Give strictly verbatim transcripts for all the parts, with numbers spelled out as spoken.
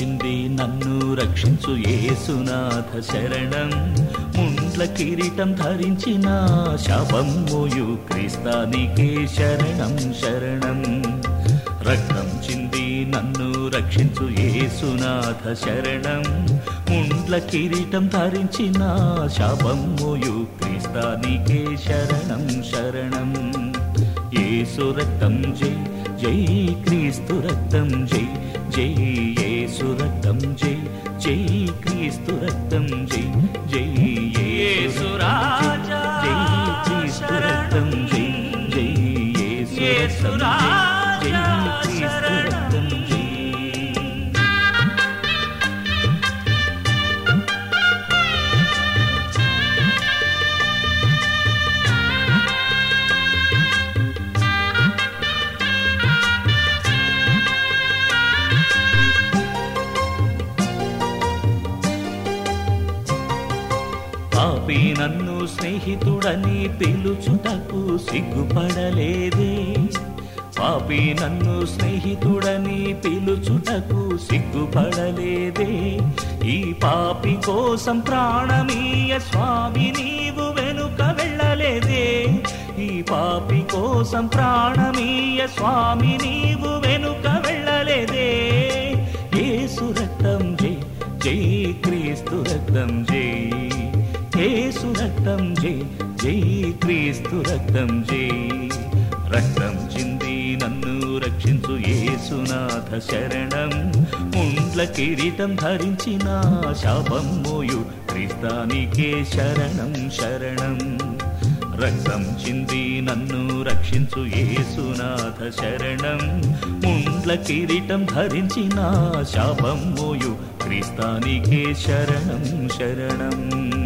చింది నన్ను రక్షించు యేసునాథ శరణం. ముండ్ల కిరీటం ధరించిన శాపం మోయు క్రీస్తానికే శరణం శరణం. రక్తం చింది నన్ను రక్షించు యేసునాథ శరణం. ముండ్ల కిరీటం ధరించిన శాపం మోయు క్రీస్తానికే శరణం శరణం. యేసు రక్తం జై జై క్రీస్తు రక్తం జై జై యేసు రక్తం జై జై క్రీస్తు రక్తం జై జై యేసు రాజా జై క్రీస్తు రక్తం జై జై యేసు రాజా జై క్రీస్తు రక్తం జై. పాపి నన్ను స్నేహితుడని పిలుచుటకు సిగ్గుపడలేదే. పాపి నన్ను స్నేహితుడని పిలుచుటకు సిగ్గుపడలేదే. ఈ పాపి కోసం ప్రాణమీయ స్వామి నీవు వెనుక వెళ్ళలేదే. ఈ పాపి కోసం ప్రాణమీయ స్వామి నీవు వెనుక వెళ్ళలేదే. యేసు రక్తం జై జై క్రీస్తు రక్తం జై యేసు రక్తం జై జై క్రీస్తు రక్తం జై. రక్తం చింది నన్ను రక్షించు యేసునాథ శరణం. ముండ్ల కిరీటం ధరించిన శాపం మోయు క్రీస్తానికే శరణం శరణం. రక్తం చింది నన్ను రక్షించు యేసునాథ శరణం. ముండ్ల కిరీటం ధరించిన శాపం మోయు క్రీస్తానికే శరణం శరణం.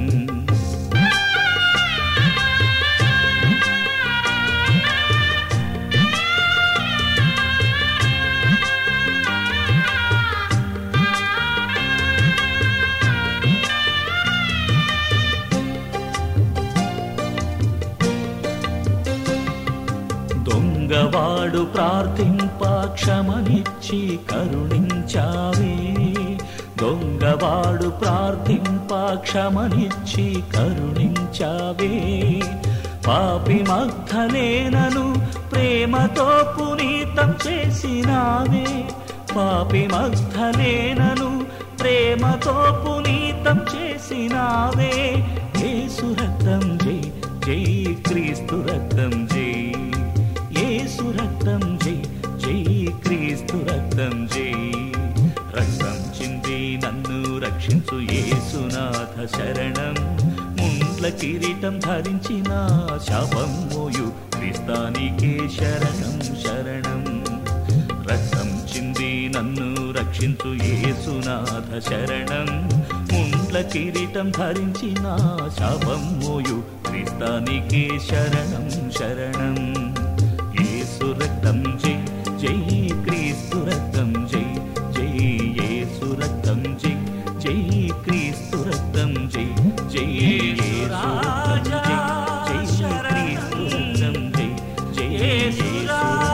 దొంగవాడు ప్రార్థింప క్షమనిచ్చి కరుణించావే. దొంగవాడు ప్రార్థింప క్షమనిచ్చి కరుణించావే. పాపి మగ్ధలేనను ప్రేమతో పునీతం చేసినావే. పాపి మగ్ధలేనను ప్రేమతో పునీతం చేసినావే. యేసు రక్తం జై జై క్రీస్తు రక్తం జై యేసు రక్తం జై జై క్రీస్తు రక్తం జై. రక్తం చింది నన్ను రక్షించు యేసునాథ శరణం. ముండ్ల కిరీటం ధరించిన శాపం మోయు క్రీస్తానికే శరణం శరణం. రక్తం చింది నన్ను రక్షించు యేసునాథ శరణం. ముండ్ల కిరీటం ధరించిన శాపం మోయు క్రీస్తానికే శరణం శరణం. యేసు రక్తం జై జై క్రీస్తు రక్తం జై జై యేసు రక్తం జై జై క్రీస్తు రక్తం జై జై యేసు రక్తం జై జై క్రీస్తు రక్తం జై జై యేసు